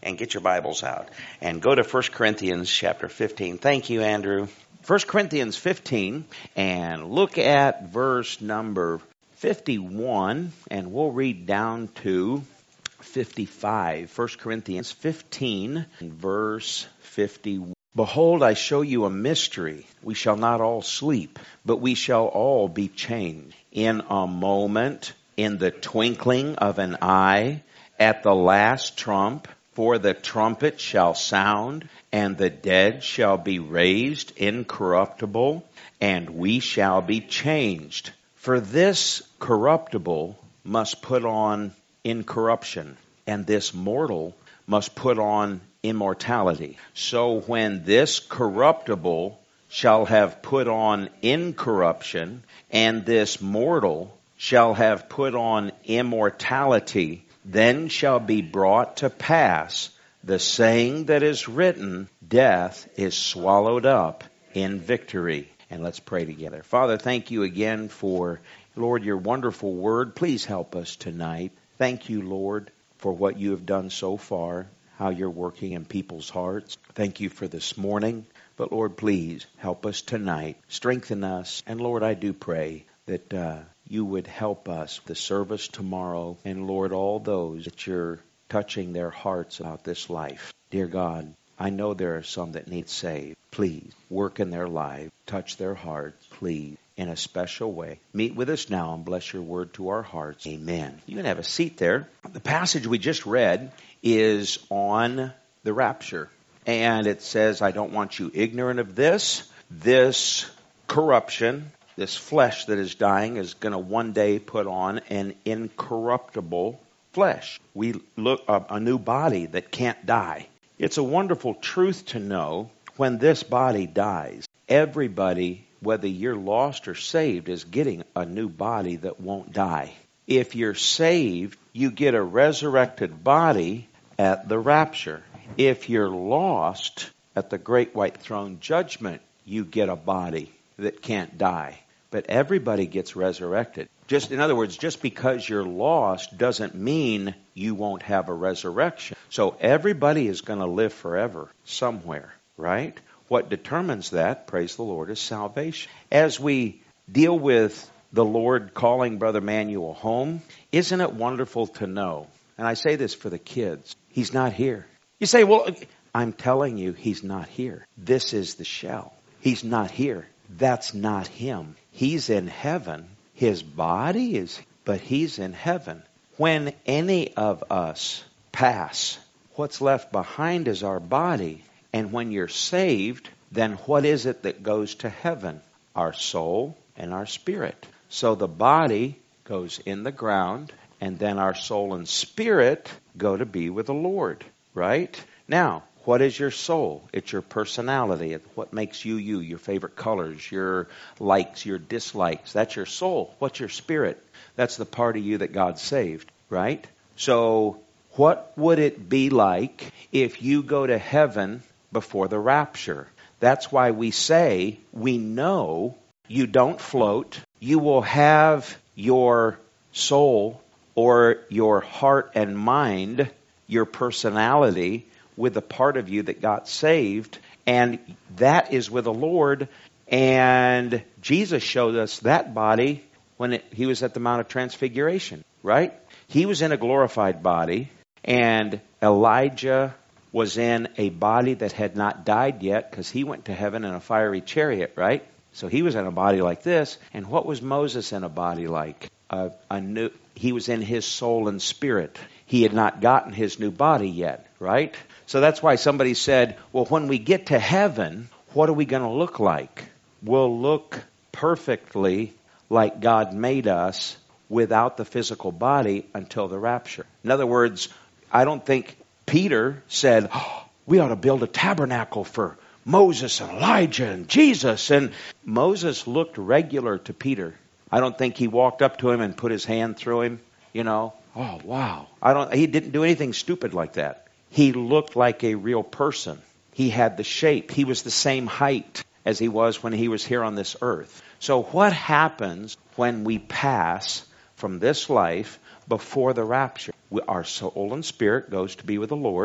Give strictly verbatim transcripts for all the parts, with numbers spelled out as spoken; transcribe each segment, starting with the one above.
and get your Bibles out and go to First Corinthians chapter fifteen. Thank you, Andrew. First Corinthians fifteen, and look at verse number fifty-one, and we'll read down to fifty-five. First Corinthians fifteen, verse fifty-one. Behold, I show you a mystery. We shall not all sleep, but we shall all be changed. In a moment, in the twinkling of an eye, at the last trump, for the trumpet shall sound, and the dead shall be raised incorruptible, and we shall be changed. For this corruptible must put on incorruption, and this mortal must put on immortality. So when this corruptible shall have put on incorruption, and this mortal shall have put on immortality, then shall be brought to pass the saying that is written, death is swallowed up in victory. And let's pray together. Father, thank you again for, Lord, your wonderful word. Please help us tonight. Thank you, Lord, for what you have done so far, how you're working in people's hearts. Thank you for this morning. But Lord, please help us tonight. Strengthen us. And Lord, I do pray that uh, you would help us the service tomorrow. And Lord, all those that you're touching their hearts about this life. Dear God, I know there are some that need saved. Please work in their life. Touch their hearts, please, in a special way. Meet with us now and bless your word to our hearts. Amen. You can have a seat there. The passage we just read is on the rapture. And it says, I don't want you ignorant of this. This corruption, this flesh that is dying, is going to one day put on an incorruptible flesh. We look up a new body that can't die. It's a wonderful truth to know when this body dies, everybody, whether you're lost or saved, is getting a new body that won't die. If you're saved, you get a resurrected body at the rapture. If you're lost, at the great white throne judgment, you get a body that can't die. But everybody gets resurrected. Just in other words, just because you're lost doesn't mean you won't have a resurrection. So everybody is going to live forever somewhere, right? What determines that, praise the Lord, is salvation. As we deal with the Lord calling Brother Manuel home, isn't it wonderful to know, and I say this for the kids, he's not here. You say, well, I'm telling you, he's not here. This is the shell. He's not here. That's not him. He's in heaven. His body is, but he's in heaven. When any of us pass, what's left behind is our body. And when you're saved, then what is it that goes to heaven? Our soul and our spirit. So the body goes in the ground, and then our soul and spirit go to be with the Lord, right? Now, what is your soul? It's your personality. It's what makes you you, your favorite colors, your likes, your dislikes. That's your soul. What's your spirit? That's the part of you that God saved, right? So what would it be like if you go to heaven before the rapture? That's why we say we know you don't float. You will have your soul or your heart and mind, your personality, with the part of you that got saved, and that is with the Lord. And Jesus showed us that body when it, he was at the Mount of Transfiguration, right? He was in a glorified body, and Elijah was in a body that had not died yet because he went to heaven in a fiery chariot, right? So he was in a body like this. And what was Moses in a body like? A, a new, he was in his soul and spirit. He had not gotten his new body yet, right? So that's why somebody said, well, when we get to heaven, what are we going to look like? We'll look perfectly like God made us without the physical body until the rapture. In other words, I don't think Peter said, oh, we ought to build a tabernacle for Moses and Elijah and Jesus. And Moses looked regular to Peter. I don't think he walked up to him and put his hand through him, you know. Oh, wow. I don't. He didn't do anything stupid like that. He looked like a real person. He had the shape. He was the same height as he was when he was here on this earth. So what happens when we pass from this life before the rapture? Our soul and spirit goes to be with the Lord.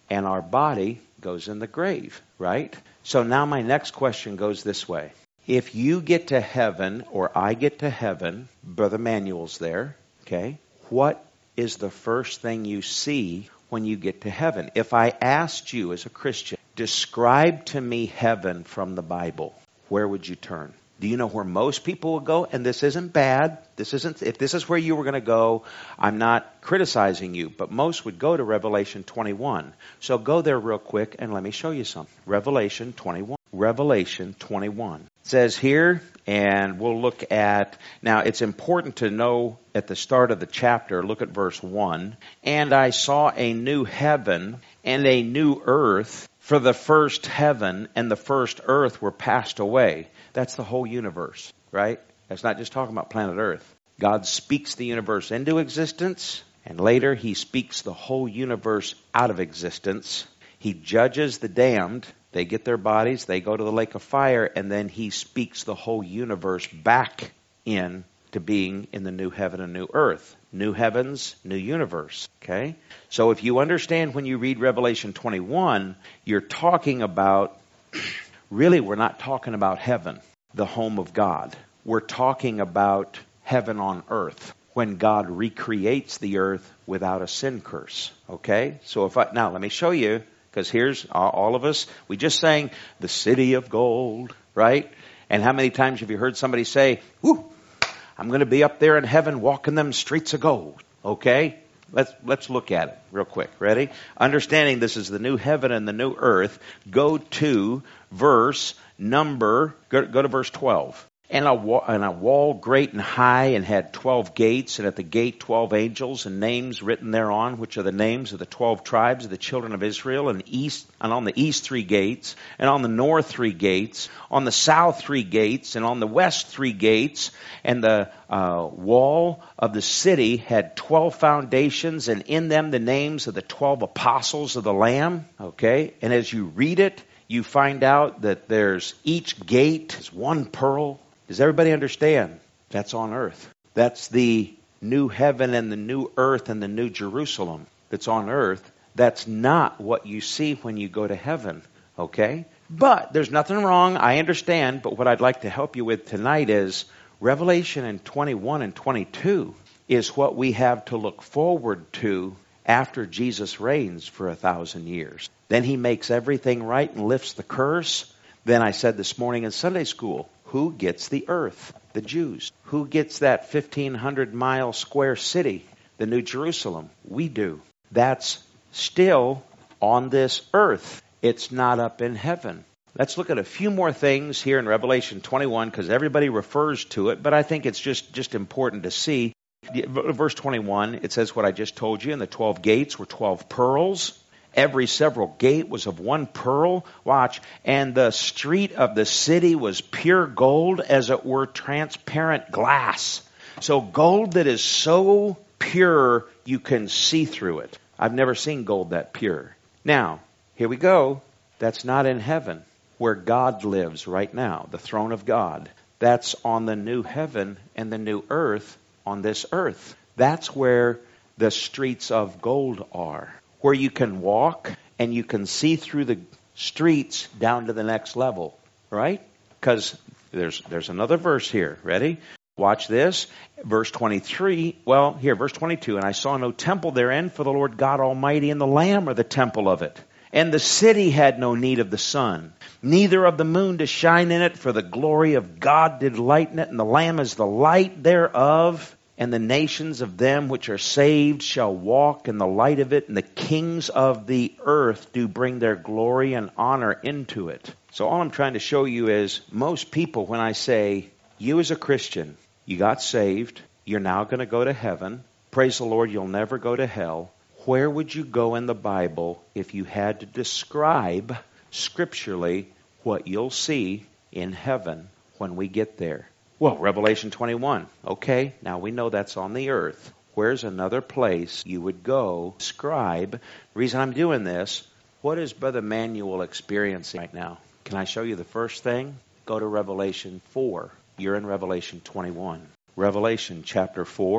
and our body goes in the grave, right? So now my next question goes this way. If you get to heaven, or I get to heaven, Brother Manuel's there, okay, what is the first thing you see when you get to heaven? If I asked you as a Christian, describe to me heaven from the Bible, where would you turn? Do you know where most people will go? And this isn't bad. This isn't, if this is where you were going to go, I'm not criticizing you, but most would go to Revelation twenty-one. So go there real quick and let me show you something. Revelation twenty-one. Revelation twenty-one. It says here, and we'll look at, now it's important to know at the start of the chapter, look at verse one. And I saw a new heaven and a new earth, for the first heaven and the first earth were passed away. That's the whole universe, right? That's not just talking about planet Earth. God speaks the universe into existence, and later He speaks the whole universe out of existence. He judges the damned. They get their bodies, they go to the lake of fire, and then He speaks the whole universe back in to being in the new heaven and new earth. New heavens, new universe. Okay? So if you understand when you read Revelation twenty-one, you're talking about, really we're not talking about heaven, the home of God. We're talking about heaven on earth, when God recreates the earth without a sin curse. Okay? So if I, now let me show you, because here's all of us, we just sang the city of gold, right? And how many times have you heard somebody say, whoo, I'm going to be up there in heaven walking them streets of gold. Okay? Let's let's look at it real quick. Ready? Understanding this is the new heaven and the new earth, go to verse number, go, go to verse twelve. And a, wall, and a wall great and high, and had twelve gates, and at the gate twelve angels, and names written thereon, which are the names of the twelve tribes of the children of Israel. And east, and on the east three gates, and on the north three gates, on the south three gates, and on the west three gates. And the uh, wall of the city had twelve foundations, and in them the names of the twelve apostles of the Lamb. Okay, and as you read it, you find out that there's each gate is one pearl. Does everybody understand? That's on earth. That's the new heaven and the new earth and the new Jerusalem that's on earth. That's not what you see when you go to heaven. Okay? But there's nothing wrong. I understand. But what I'd like to help you with tonight is Revelation in twenty-one and twenty-two is what we have to look forward to after Jesus reigns for a thousand years. Then He makes everything right and lifts the curse. Then I said this morning in Sunday school, who gets the earth? The Jews. Who gets that fifteen hundred mile square city? The New Jerusalem. We do. That's still on this earth. It's not up in heaven. Let's look at a few more things here in Revelation twenty-one, because everybody refers to it, but I think it's just, just important to see. Verse twenty-one, it says what I just told you, and the twelve gates were twelve pearls. Every several gate was of one pearl. Watch. And the street of the city was pure gold, as it were transparent glass. So gold that is so pure you can see through it. I've never seen gold that pure. Now, here we go. That's not in heaven, where God lives right now, the throne of God. That's on the new heaven and the new earth on this earth. That's where the streets of gold are, where you can walk and you can see through the streets down to the next level, right? Because there's there's another verse here. Ready? Watch this. Verse twenty-three. Well, here, verse twenty-two. And I saw no temple therein, for the Lord God Almighty and the Lamb are the temple of it. And the city had no need of the sun, neither of the moon to shine in it, for the glory of God did lighten it, and the Lamb is the light thereof. And the nations of them which are saved shall walk in the light of it, and the kings of the earth do bring their glory and honor into it. So all I'm trying to show you is, most people, when I say, you as a Christian, you got saved, you're now going to go to heaven, praise the Lord, you'll never go to hell. Where would you go in the Bible if you had to describe scripturally what you'll see in heaven when we get there? Well, Revelation twenty-one. Okay, now we know that's on the earth. Where's another place you would go? Describe. The reason I'm doing this, what is Brother Manuel experiencing right now? Can I show you the first thing? Go to Revelation four. You're in Revelation twenty-one. Revelation chapter four.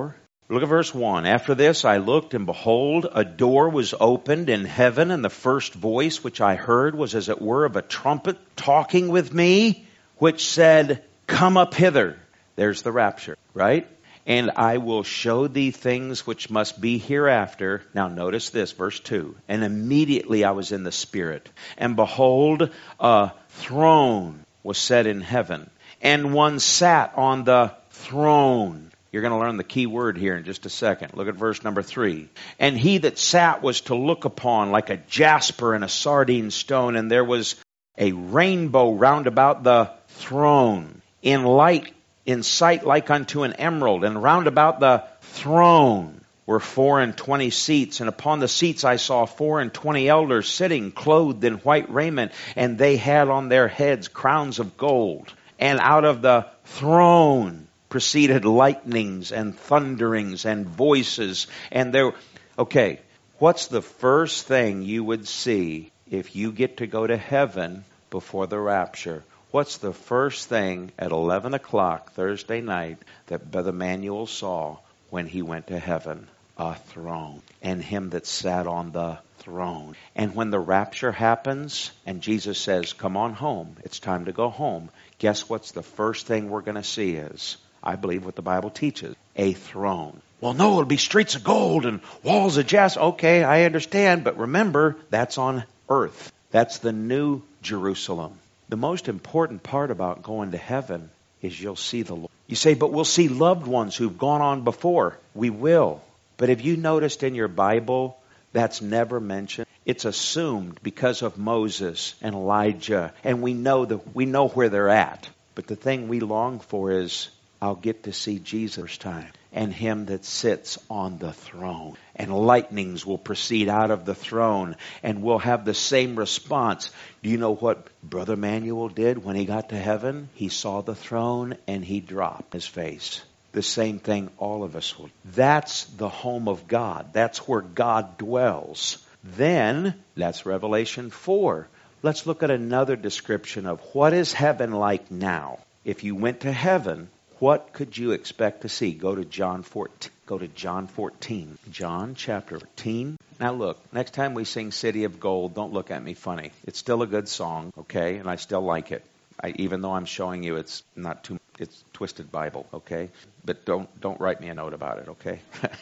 Look at verse one. After this I looked, and behold, a door was opened in heaven, and the first voice which I heard was as it were of a trumpet talking with me, which said, Come up hither. There's the rapture, right? And I will show thee things which must be hereafter. Now notice this, verse two. And immediately I was in the Spirit, and behold, a throne was set in heaven, and one sat on the throne. You're going to learn the key word here in just a second. Look at verse number three. And he that sat was to look upon like a jasper and a sardine stone, and there was a rainbow round about the throne, in light, in sight like unto an emerald, and round about the throne were four and twenty seats, and upon the seats I saw four and twenty elders sitting, clothed in white raiment, and they had on their heads crowns of gold. And out of the throne proceeded lightnings and thunderings and voices, and there, okay, what's the first thing you would see if you get to go to heaven before the rapture? What's the first thing at eleven o'clock Thursday night that Brother Manuel saw when he went to heaven? A throne, and him that sat on the throne. And when the rapture happens and Jesus says, come on home, it's time to go home, guess what's the first thing we're going to see is, I believe what the Bible teaches, a throne. Well, no, it'll be streets of gold and walls of jasper. Okay, I understand, but remember, that's on earth. That's the new Jerusalem. The most important part about going to heaven is you'll see the Lord. You say, but we'll see loved ones who've gone on before. We will. But have you noticed in your Bible that's never mentioned? It's assumed because of Moses and Elijah, and we know that we know where they're at. But the thing we long for is, I'll get to see Jesus first time, and him that sits on the throne. And lightnings will proceed out of the throne, and we'll have the same response. Do you know what Brother Manuel did when he got to heaven? He saw the throne, and he dropped his face. The same thing all of us will. That's the home of God. That's where God dwells. Then, that's Revelation four. Let's look at another description of what is heaven like now. If you went to heaven, what could you expect to see? Go to John fourteen. Go to John fourteen. John chapter fourteen. Now look, next time we sing City of Gold, don't look at me funny. It's still a good song, okay? And I still like it. I, even though I'm showing you it's not too, it's twisted Bible, okay? But don't don't write me a note about it, okay?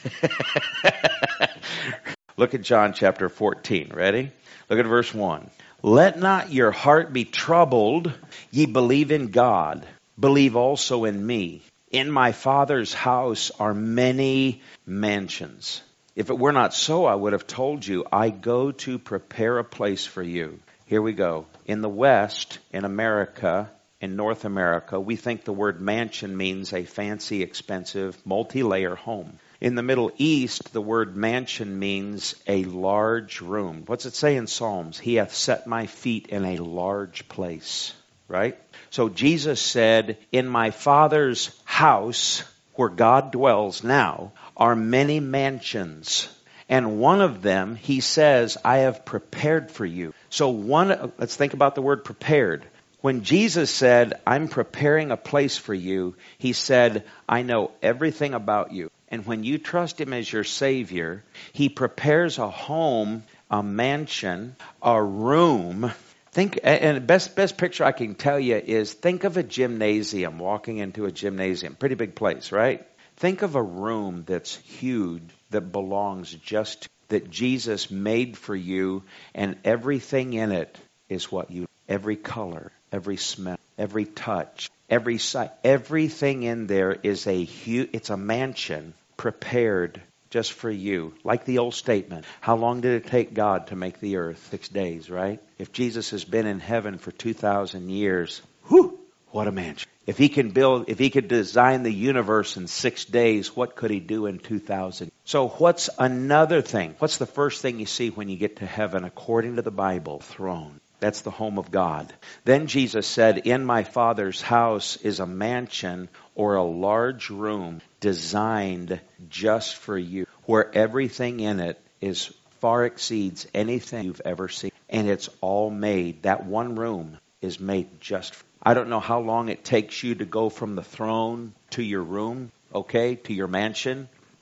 Look at John chapter fourteen. Ready? Look at verse one. Let not your heart be troubled. Ye believe in God. Believe also in me. In my Father's house are many mansions. If it were not so, I would have told you, I go to prepare a place for you. Here we go. In the West, in America, in North America, we think the word mansion means a fancy, expensive, multi-layer home. In the Middle East, the word mansion means a large room. What's it say in Psalms? He hath set my feet in a large place. Right? So Jesus said, in my Father's house, where God dwells now, are many mansions. And one of them, he says, I have prepared for you. So one, let's think about the word prepared. When Jesus said, I'm preparing a place for you, he said, I know everything about you. And when you trust him as your Savior, he prepares a home, a mansion, a room. Think, and the best, best picture I can tell you is, think of a gymnasium, walking into a gymnasium. Pretty big place, right? Think of a room that's huge, that belongs just, that Jesus made for you, and everything in it is what you, every color, every smell, every touch, every sight, everything in there is a huge, it's a mansion prepared just for you. Like the old statement, how long did it take God to make the earth? Six days, right? If Jesus has been in heaven for two thousand years, whew, what a mansion. If he can build, if he could design the universe in six days, what could he do in two thousand? So what's another thing? What's the first thing you see when you get to heaven according to the Bible? Throne. That's the home of God. Then Jesus said, in my Father's house is a mansion or a large room designed just for you, where everything in it is far exceeds anything you've ever seen. And it's all made. That one room is made just for you. I don't know how long it takes you to go from the throne to your room, okay, to your mansion.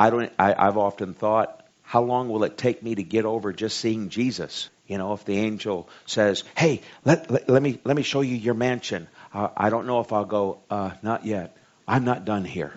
I don't. I, I've often thought, how long will it take me to get over just seeing Jesus? You know, if the angel says, "Hey, let let, let me let me show you your mansion," uh, I don't know if I'll go, uh, "Not yet. I'm not done here."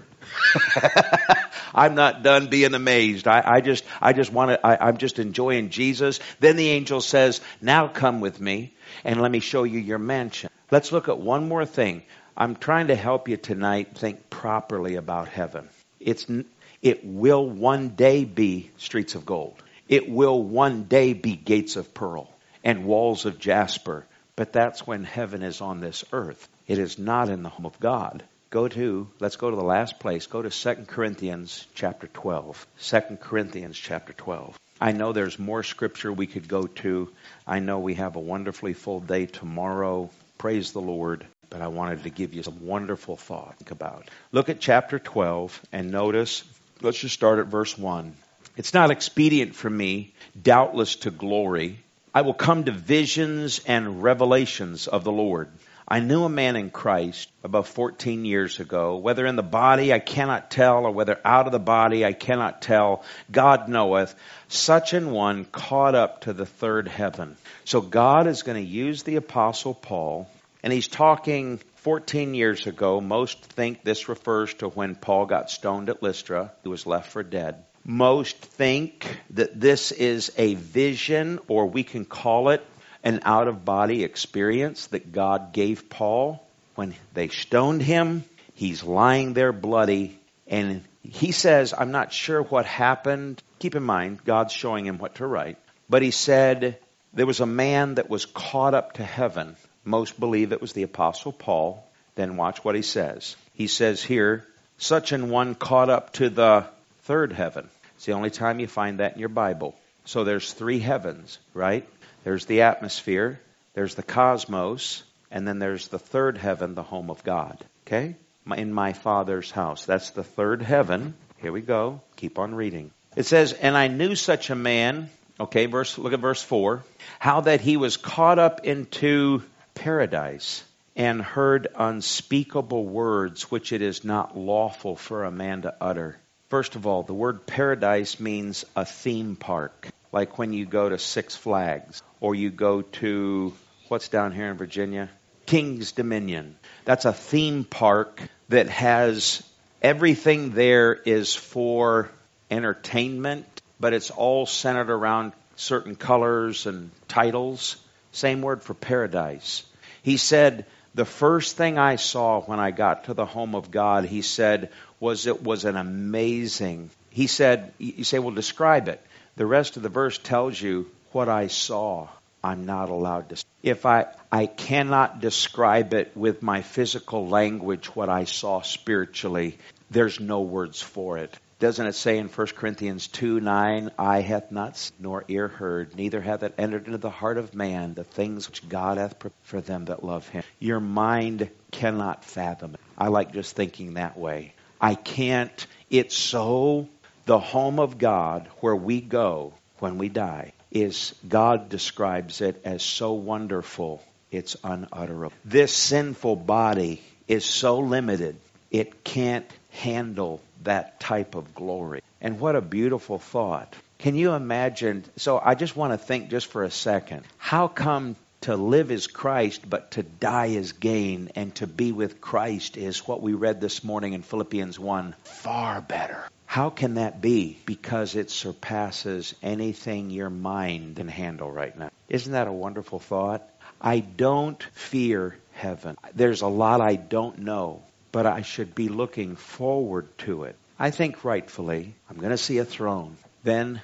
I'm not done being amazed. I, I just, I just want to, I, I'm just enjoying Jesus. Then the angel says, "Now come with me and let me show you your mansion." Let's look at one more thing. I'm trying to help you tonight think properly about heaven. It's, it will one day be streets of gold. It will one day be gates of pearl and walls of jasper. But that's when heaven is on this earth. It is not in the home of God. Go to, let's go to the last place. Go to Second Corinthians chapter twelve. Second Corinthians chapter twelve. I know there's more scripture we could go to. I know we have a wonderfully full day tomorrow. Praise the Lord. But I wanted to give you some wonderful thought to think about. Look at chapter twelve and notice, let's just start at verse one. It's not expedient for me, doubtless to glory. I will come to visions and revelations of the Lord. I knew a man in Christ about fourteen years ago, whether in the body I cannot tell, or whether out of the body I cannot tell, God knoweth, such an one caught up to the third heaven. So God is going to use the Apostle Paul, and he's talking fourteen years ago. Most think this refers to when Paul got stoned at Lystra. He was left for dead. Most think that this is a vision, or we can call it an out-of-body experience that God gave Paul when they stoned him. He's lying there bloody, and he says, I'm not sure what happened. Keep in mind, God's showing him what to write. But he said, there was a man that was caught up to heaven. Most believe it was the Apostle Paul. Then watch what he says. He says here, such an one caught up to the third heaven. It's the only time you find that in your Bible. So there's three heavens, right? There's the atmosphere, there's the cosmos, and then there's the third heaven, the home of God. Okay? In my Father's house. That's the third heaven. Here we go. Keep on reading. It says, and I knew such a man, okay, verse. Look at verse four, how that he was caught up into paradise and heard unspeakable words which it is not lawful for a man to utter. First of all, the word paradise means a theme park. Like when you go to Six Flags, or you go to, what's down here in Virginia? King's Dominion. That's a theme park that has, everything there is for entertainment, but it's all centered around certain colors and titles. Same word for paradise. He said, the first thing I saw when I got to the home of God, he said, was it was an amazing, he said, you say, well, describe it. The rest of the verse tells you what I saw. I'm not allowed to. If I, I cannot describe it with my physical language, what I saw spiritually, there's no words for it. Doesn't it say in First Corinthians two nine, eye hath not seen, nor ear heard, neither hath it entered into the heart of man the things which God hath prepared for them that love him. Your mind cannot fathom it. I like just thinking that way. I can't. It's so, the home of God where we go when we die is, God describes it as so wonderful, it's unutterable. This sinful body is so limited, it can't handle that type of glory. And what a beautiful thought. Can you imagine? So I just want to think just for a second. How come to live is Christ, but to die is gain, and to be with Christ is what we read this morning in Philippians one, far better. How can that be? Because it surpasses anything your mind can handle right now. Isn't that a wonderful thought? I don't fear heaven. There's a lot I don't know, but I should be looking forward to it. I think rightfully, I'm going to see a throne. Then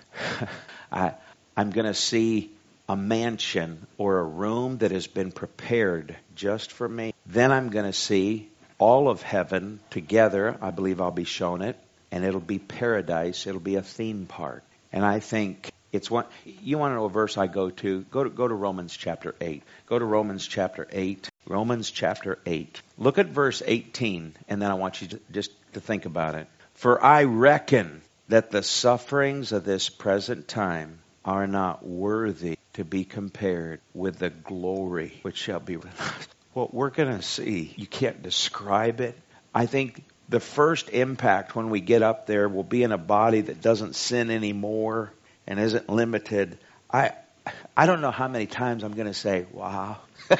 I, I'm going to see a mansion or a room that has been prepared just for me. Then I'm going to see all of heaven together. I believe I'll be shown it. And it'll be paradise. It'll be a theme park. And I think it's one. You want to know a verse I go to? Go to go to Romans chapter eight. Go to Romans chapter eight. Romans chapter eight. Look at verse eighteen, and then I want you to, just to think about it. For I reckon that the sufferings of this present time are not worthy to be compared with the glory which shall be with us. What we're going to see, you can't describe it. I think the first impact when we get up there will be in a body that doesn't sin anymore and isn't limited. I I don't know how many times I'm going to say, wow.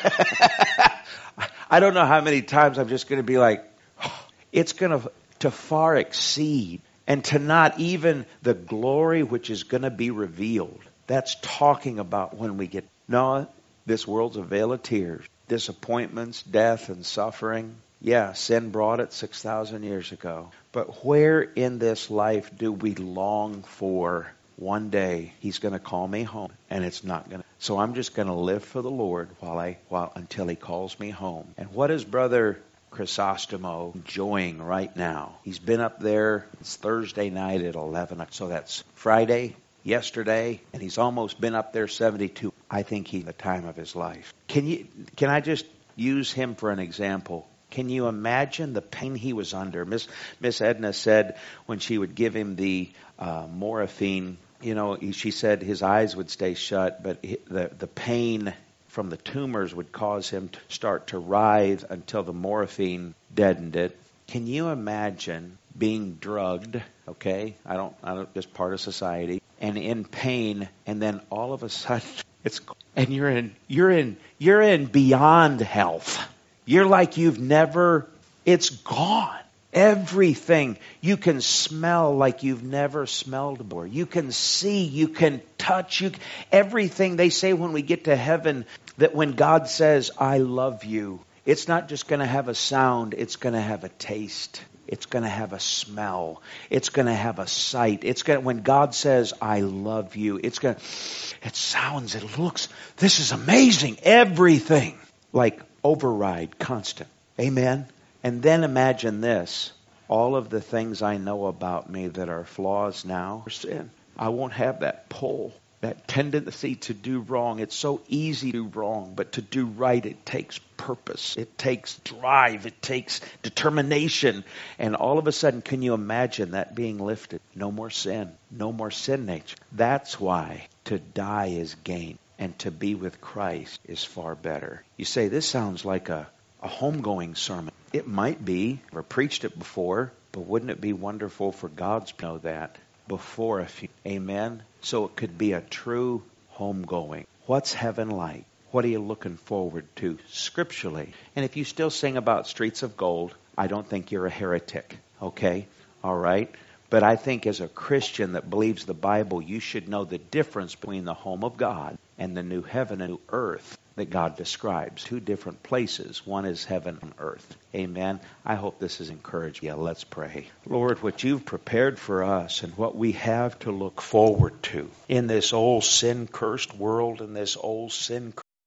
I don't know how many times I'm just going to be like, oh, it's going to to far exceed, and to not even the glory which is going to be revealed. That's talking about when we get, no, this world's a vale of tears, disappointments, death, and suffering. Yeah, sin brought it six thousand years ago. But where in this life do we long for one day He's going to call me home, and it's not going to. So I'm just going to live for the Lord while I while until He calls me home. And what is Brother Chrysostomo enjoying right now? He's been up there. It's Thursday night at eleven. So that's Friday, yesterday, and he's almost been up there seventy-two. I think he's the time of his life. Can you? Can I just use him for an example? Can you imagine the pain he was under? Miss Miss Edna said when she would give him the uh, morphine, you know, she said his eyes would stay shut, but the the pain from the tumors would cause him to start to writhe until the morphine deadened it. Can you imagine being drugged? Okay, I don't, I don't, just part of society, and in pain, and then all of a sudden it's, and you're in, you're in, you're in beyond health. You're like you've never, it's gone. Everything. You can smell like you've never smelled before. You can see, you can touch, you everything. They say when we get to heaven that when God says, I love you, it's not just going to have a sound, it's going to have a taste. It's going to have a smell. It's going to have a sight. It's going to, when God says, I love you, it's going to, it sounds, it looks, this is amazing. Everything. Like override, constant. Amen. And then imagine this, all of the things I know about me that are flaws now are sin. I won't have that pull, that tendency to do wrong. It's so easy to do wrong, but to do right, it takes purpose. It takes drive. It takes determination. And all of a sudden, can you imagine that being lifted? No more sin. No more sin nature. That's why to die is gain, and to be with Christ is far better. You say, this sounds like a, a homegoing sermon. It might be. I've preached it before, but wouldn't it be wonderful for God to know that before a few? Amen? So it could be a true homegoing. What's heaven like? What are you looking forward to scripturally? And if you still sing about streets of gold, I don't think you're a heretic. Okay? All right? But I think as a Christian that believes the Bible, you should know the difference between the home of God and the new heaven and new earth that God describes. Two different places. One is heaven and earth. Amen. I hope this has encouraged you. Yeah, let's pray. Lord, what you've prepared for us and what we have to look forward to in this old sin-cursed world, in this old sin-cursed